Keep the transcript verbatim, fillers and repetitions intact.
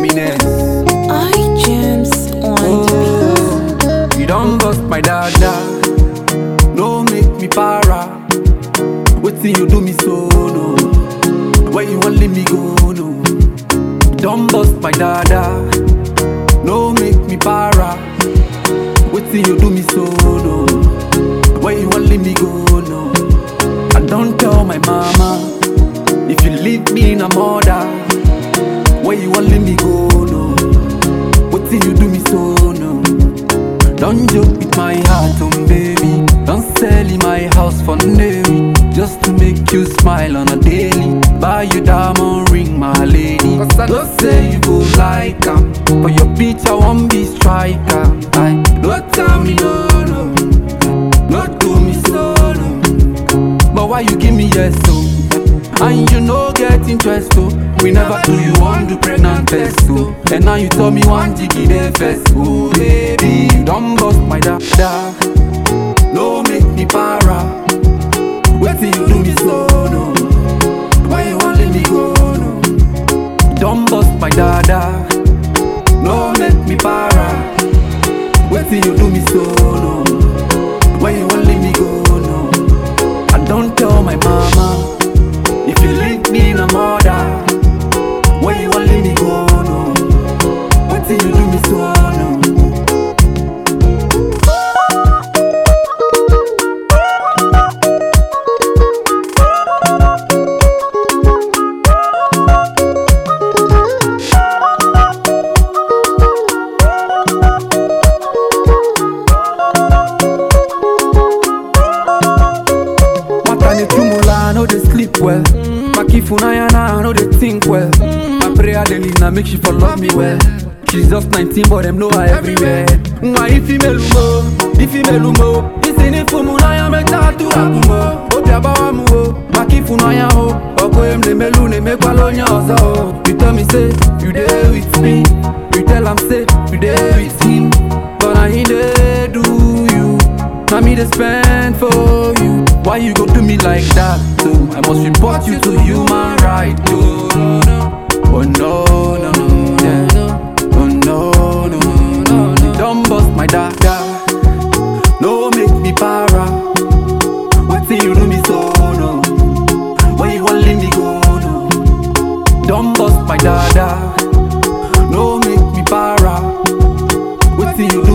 Eminence. I James on the Oh, you don't bust my dada. No make me para. Wetin you do me so no. Where you want leave me go no. You don't bust my dada. No make me para. Wetin you do me so no. Where you want leave me go no. I don't tell my mama. If you leave me in a mother. Where you want leave me go no. Wetin you do me so no. Don't joke with my heart, oh baby. Don't sell in my house for Navy. Just to make you smile on a daily. Buy you diamond ring, my lady. Cause I don't say you go like am. For your bitch, I won't be striker. I don't tell me no, no. Don't do me so, no. But why you give me yes, so? And you know get interest, oh. We never do you want to pregnant test, oh. And now you tell me one jiggy dey first, oh baby. You don't bust my dada. No make me para. Wait till you do me so, no. Why you want let me go, no. Don't bust my dada. No make me para. Wait till you do me so, no. Why you want let me go, no. I don't tell my mama. If you leave me in a mother. Why you want let me go, no. Wait till you do me so, no. I know they sleep well. My kifunayana, I know they think well. My prayer daily now make she for love me well. She's just nineteen, but them know her everywhere. My ifi melumo, ifi melumo. Isini fumunaya me tatu akumo. Opia bawa muo, my kifunaya ho. Oko em le melu ne me kwalonya ozo. You tell me say you there with me. You tell am say you there with him. But I ain't there do you. Now me they spend for you. Why you go do me like that? So I must report you to human right. Oh no no, oh no no no, yeah. Oh no no no, no. Don't bust my dada. No make me para. What till you do me so no? Why you want let me go no? Don't bust my dada. No make me para. What till you do